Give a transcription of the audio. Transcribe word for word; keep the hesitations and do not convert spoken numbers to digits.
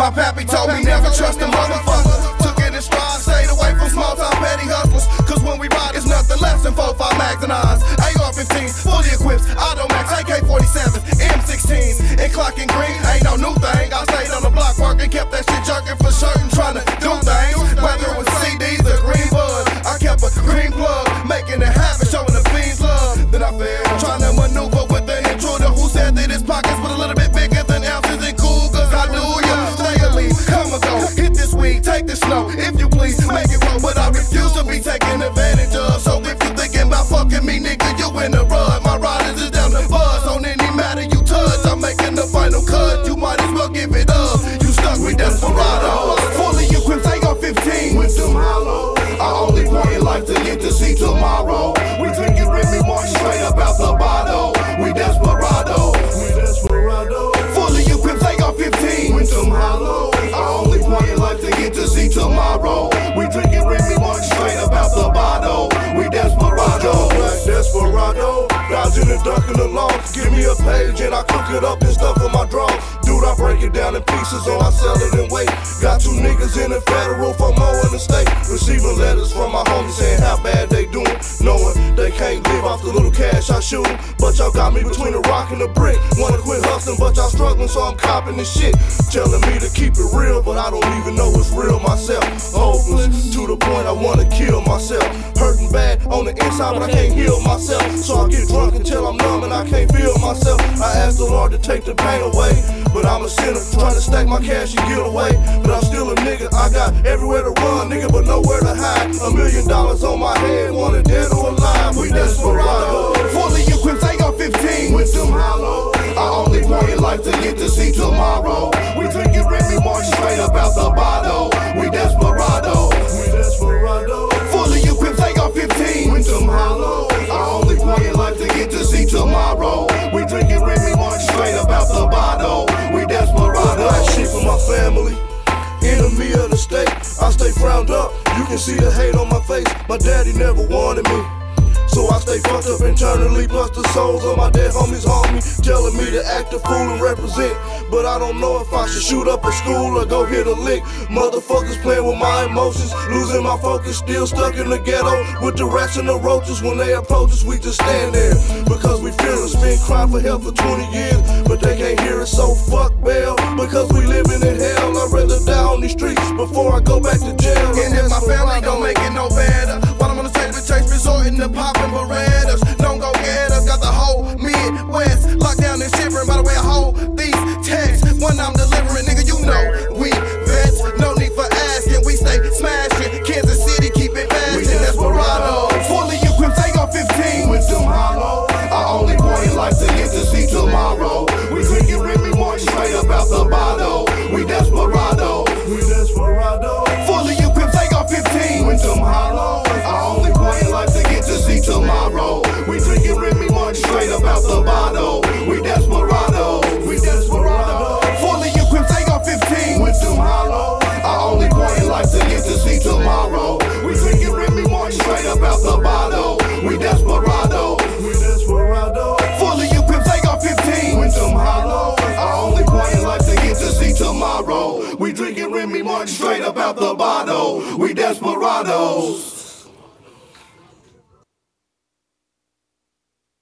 My pappy told me never trust a motherfucker. Took it in stride, stayed away from small time petty hustlers. Cause when we ride, it's nothing less than four, five mags and nines. A R fifteens, fully equipped, Auto Max, A K forty-sevens, M sixteens, and clocking green. Ain't no new thing. I stayed on the block working, kept that shit jerking for certain, trying to do things. Whether it was C Ds or green bud, I kept a green plug, making it happen, showing the fiends love. Then I fell, trying to maneuver with the intruder who said that his pockets was a little bit bigger than ounces and cool. Cause I knew ya, stay or leave, come or go, hit this weed, take the snow, if you please, make it roll. But I refuse to be taken advantage of. So if you thinking about fucking me, nigga, you in the rug. My riders is down the buzz, on any matter you touch, I'm making the final cut. You might as well give it up, you stuck with Desperado. Fully equipped A R fifteen with them hollow. I only want your life to live to see tomorrow. We drinking Remy Martin straight up out the bottle. We Desperado. We Desperado. Fully equipped A R fifteen with them hollow. I only want your life to get to see tomorrow. We drinking Remy Martin straight up out the bottle. We Desperado. Black Desperado. Dodging and ducking along. Give me a page and I cook it up and stuff in my draw. Dude, I break it down in pieces or I sell it in weight. Got two niggas in the federal for more in the state. Receiving letters from my homies saying how bad they doing, knowing they can't live off the little cash I shoot. But y'all got me between a rock and a brick. Wanna quit hustling, but y'all struggling, so I'm copping this shit. Telling me to keep it real, but I don't even know it's real myself. Hopeless to the point I wanna kill myself. Hurting bad on the inside, but I can't heal myself. So I get drunk until I'm numb and I can't feel myself. I ask the Lord to take the pain away, but I'm a sinner trying to stack my cash and get away. But I'm still a nigga, I got everywhere to run, nigga, but nowhere to hide. A million dollars on my head, wanted dead or alive. We Desperado. Fully equipped A R fifteen with them hollow. I only want your life to get to see tomorrow. We drinking Remy Martin straight up out the bottle. We Desperado. We Desperado. Fully equipped A R fifteen with them hollow. I only want your life to get to see tomorrow. We drinking Remy Martin straight up out the bottle. We Desperado. Black sheep of my family, enemy of the state. I stay frowned up, you can see the hate on my face. My daddy never wanted me, so I stay fucked up internally. Plus the souls of my dead homies haunt me, telling me to act a fool and represent. But I don't know if I should shoot up at school or go hit a lick. Motherfuckers playing with my emotions, losing my focus, still stuck in the ghetto with the rats and the roaches. When they approach us, we just stand there because we feel us. Been crying for help for twenty years, but they can't hear us, so fuck bail. Because we living in hell, I'd rather die on these streets before I go back to jail. And if my family don't make it no better, while I'm on the table chase, resorting to popping Berettas. Don't go get us, got the whole Midwest locked down and shivering. By the way, I hold these texts when I'm delivering, nigga, you know we vets. No need for asking, we stay smashing. Kansas City, keep it bashing. We Desperado. Fully equipped A R fifteen with them hollow. I only want your life to get to see tomorrow. We drinking Remy Martin straight up out the bottle. We Desperado. We Desperado. Fully equipped A R fifteen with them hollow. I only want your life to get to see tomorrow. We drinking Remy Martin straight up out the bottle. We Desperado. We Desperado. Fully equipped A R fifteen with them hollow. I only want your life to get to see tomorrow. We drinking Remy Martin straight up out the bottle. We Desperado. We Desperado. Fully equipped A R fifteen with them hollow. I only want your life to get to see tomorrow. We drinking Remy Martin straight up out the bottle. We Desperados.